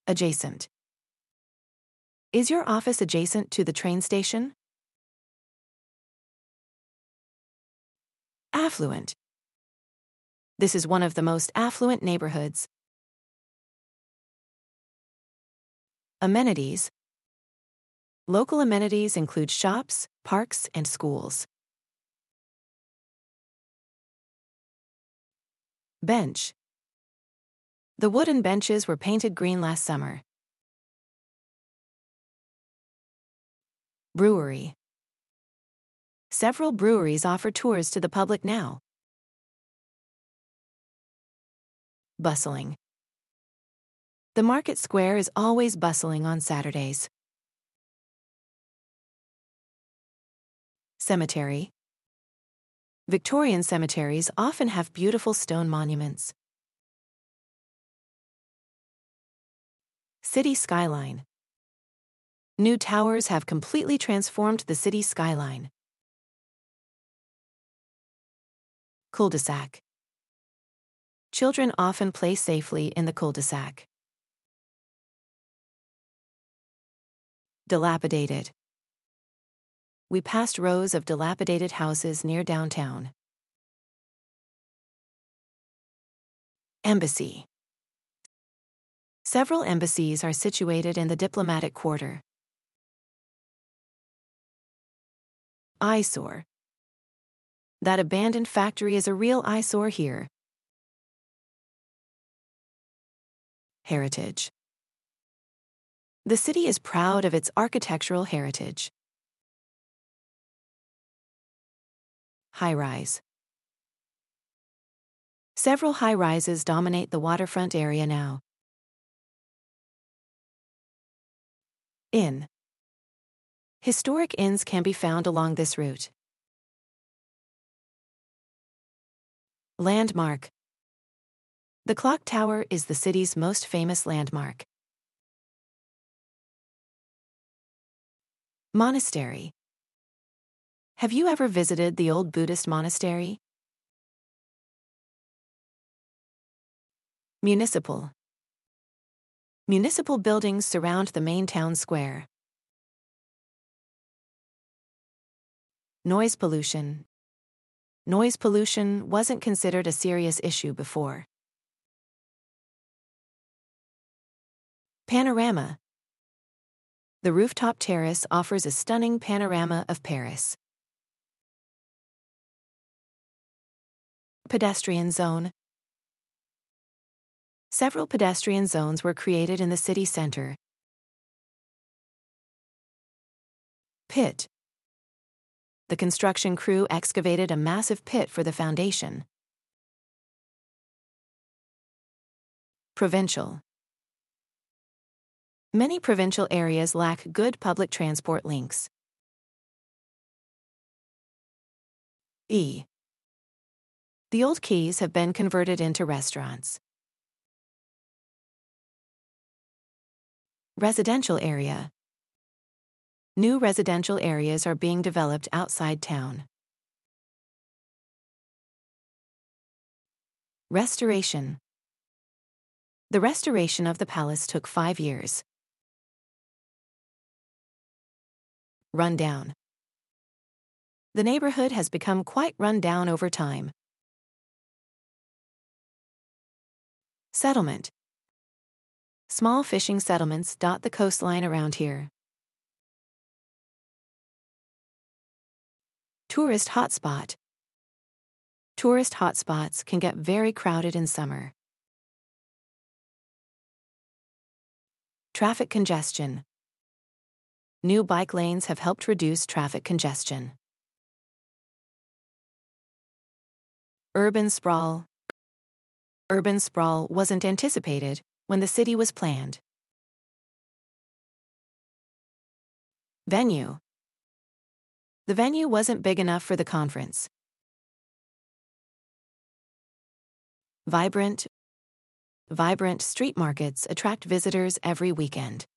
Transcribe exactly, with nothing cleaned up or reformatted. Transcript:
Adjacent. Is your office adjacent to the train station? Affluent. This is one of the most affluent neighborhoods. Amenities. Local amenities include shops, parks, and schools. Bench. The wooden benches were painted green last summer. Brewery. Several breweries offer tours to the public now. Bustling. The market square is always bustling on Saturdays. Cemetery. Victorian cemeteries often have beautiful stone monuments. City skyline. New towers have completely transformed the city skyline. Cul-de-sac. Children often play safely in the cul-de-sac. Dilapidated. We passed rows of dilapidated houses near downtown. Embassy. Several embassies are situated in the diplomatic quarter. Eyesore. That abandoned factory is a real eyesore here. Heritage. The city is proud of its architectural heritage. High-rise. Several high-rises dominate the waterfront area now. Inn. Historic inns can be found along this route. Landmark. The clock tower is the city's most famous landmark. Monastery. Have you ever visited the old Buddhist monastery? Municipal. Municipal buildings surround the main town square. Noise pollution. Noise pollution wasn't considered a serious issue before. Panorama. The rooftop terrace offers a stunning panorama of Paris. Pedestrian zone. Several pedestrian zones were created in the city center. Pit. The construction crew excavated a massive pit for the foundation. Provincial. Many provincial areas lack good public transport links. E. The old quays have been converted into restaurants. Residential area. New residential areas are being developed outside town. Restoration. The restoration of the palace took five years. Rundown. The neighborhood has become quite run down over time. Settlement. Small fishing settlements dot the coastline around here. Tourist hotspot. Tourist hotspots can get very crowded in summer. Traffic congestion. New bike lanes have helped reduce traffic congestion. Urban sprawl. Urban sprawl wasn't anticipated when the city was planned. Venue. The venue wasn't big enough for the conference. Vibrant. Vibrant street markets attract visitors every weekend.